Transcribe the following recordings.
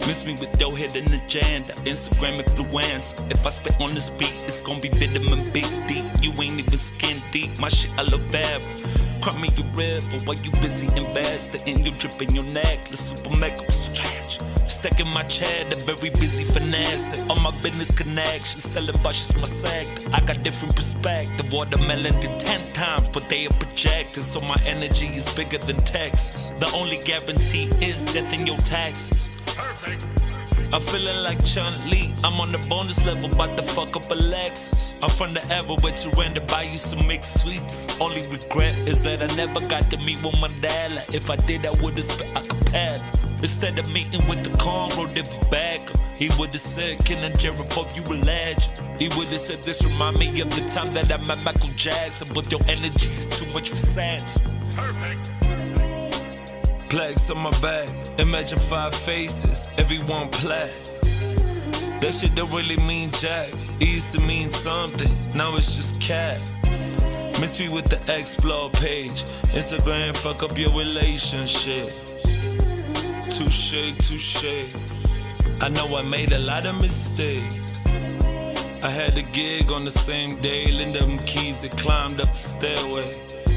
Miss me with your hidden agenda, Instagram influencer. If I spit on this beat, it's gon' be vitamin big deep. You ain't even skin deep, my shit aloe vera. Cry me your river while you busy investing. You dripping your necklace, super mega stretch. Stuck in my chair, the very busy finessing. All my business connections, telling Bush is my sector. I got different perspective. Watermelon did 10 times, but they are projected. So my energy is bigger than Texas. The only guarantee is death in your taxes. Perfect. I'm feeling like Chun-Li. I'm on the bonus level, bout to fuck up a Lexus. I'm from the ever where to rent to buy you some mixed sweets. Only regret is that I never got to meet with Mandela. If I did, I would've spit a cappella. Instead of meeting with the cornrow David Bagger, he would've said, "Can I geraphobe you a legend?" He would've said, "This remind me of the time that I met Michael Jackson, but your energy's too much for Santa." Perfect. Plaques on my back, imagine 5 faces, everyone play. That shit don't really mean jack. It used to mean something, now it's just cat. Miss me with the explore page. Instagram fuck up your relationship. Touché, touché. I know I made a lot of mistakes. I had a gig on the same day, lend them keys and climbed up the stairway.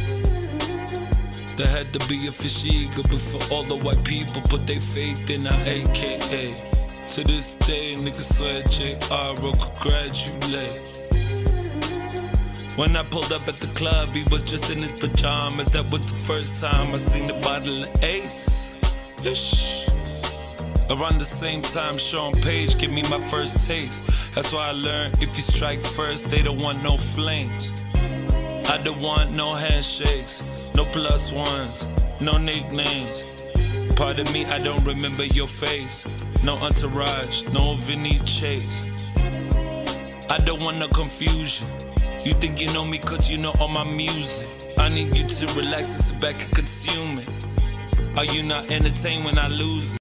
There had to be a fish eagle before all the white people put their faith in our AKA. To this day, niggas swear J.R. wrote congratulate. When I pulled up at the club, he was just in his pajamas. That was the first time I seen the bottle of Ace. Ish. Around the same time, Sean Page gave me my first taste. That's why I learned if you strike first, they don't want no flames. I don't want no handshakes, no plus ones, no nicknames. Pardon me, I don't remember your face. No entourage, no Vinny Chase. I don't want no confusion. You think you know me cause you know all my music. I need you to relax and sit back and consume it. Are you not entertained when I lose it?